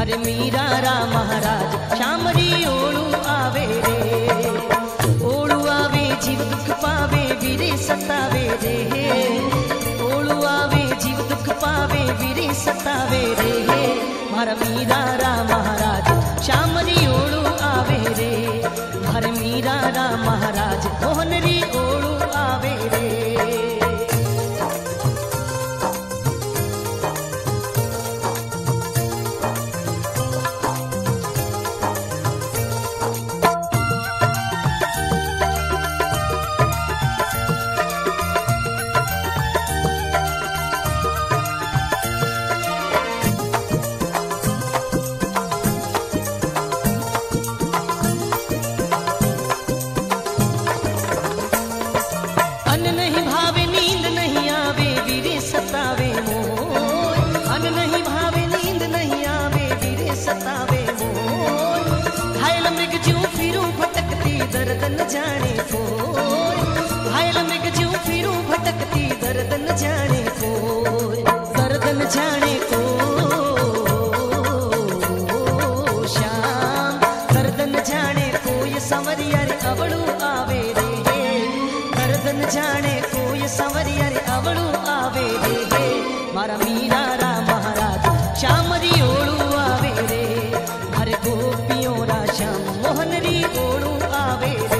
अरे मीरा रा महाराज श्याम री ओळू आवे रे, ओळू आवे जीव दुख पावे वीरे सतावे रे, ओळू आवे जीव दुख पावे वीरे सतावे रे, मारा मीरा रा महाराज श्याम री ओळू आवे रे, हर मीरा रा महाराज मोहन री ओळू आवे रे। दर्द न जाने कोई घायल मृग ज्यों फिरूं भटकती, दर्द न जाने कोई, दर्द न जाने को श्याम, दर्द न जाने कोई संवरिया रे अवळू आवे रे, दर्द न जाने कोई संवरिया रे अवळू आवे रे, मारा मीरा रा महाराज श्याम री ओळू आवे रे, हर गोपियों रा श्याम मोहन री ओळू आवे रे।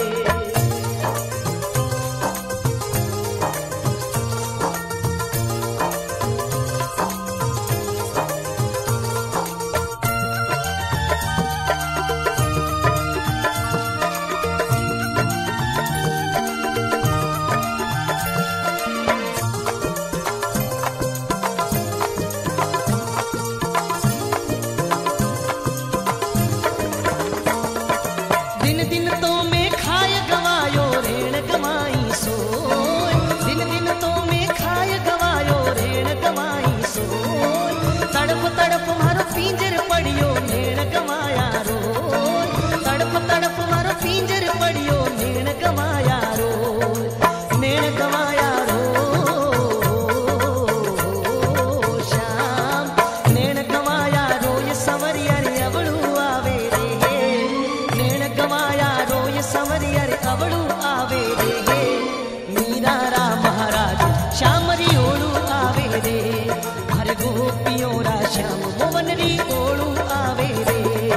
दिन दिन तो मैं खाय गवायो रेण गवाई सोय, दिन दिन तो मैं खाय गवायो रेण गवाई सोय, तड़प तड़प मारो पिंजर पड़ियो नेण गवाया रो, तड़प तड़प मारो पिंजर पड़ियो नेण गवाया रो, नेण गवाया रो श्याम, नेण गवाया रो ये संवरिया रे अवळू आवे रे, नेण गवाया रो ये संवरिया रे अवळू आवे रे, मीरा रा महाराज श्याम री ओळू आवे रे, हर गोपियों रा श्याम मोहन री ओळू आवे रे।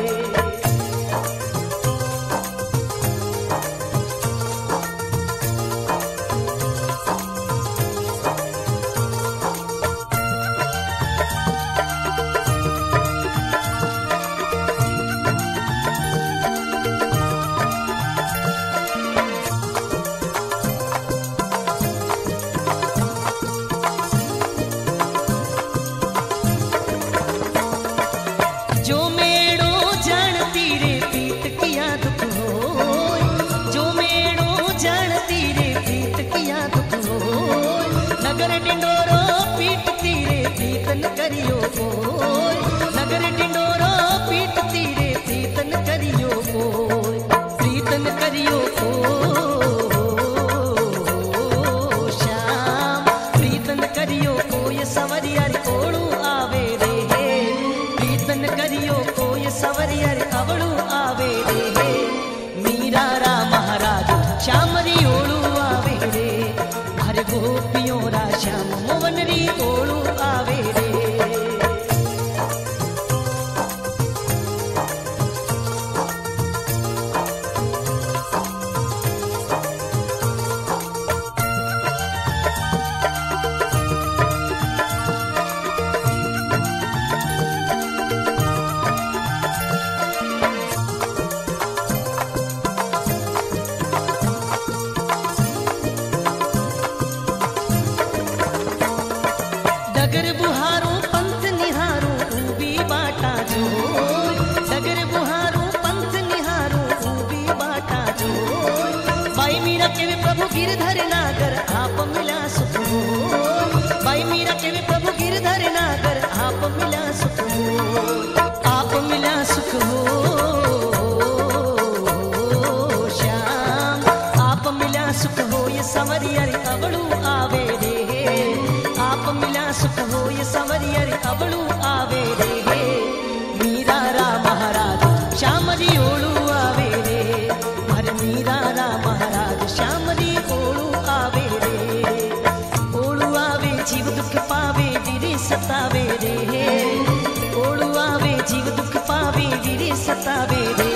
जो मेड़ो जानती रे पीत किया दुख होय, जो मेड़ो जानती रे पीत किया दुख होय, नगर डिंडोरो पीटती रे पीतन करियो कोय, नगर डिंडोरो पीटती रे पीतन करियो कोय, प्रीतन करियो कोय श्याम, प्रीतन करियो कोय संवरिया रे ओळू आवे रे, प्रीतन करियो कोई संवरिया रे अवळू आवे रे, मीरा रा महाराज श्याम री ओळू आवे रे, हर गोपियों रा श्याम मोहन री ओळू आवे रे। सतावे रे।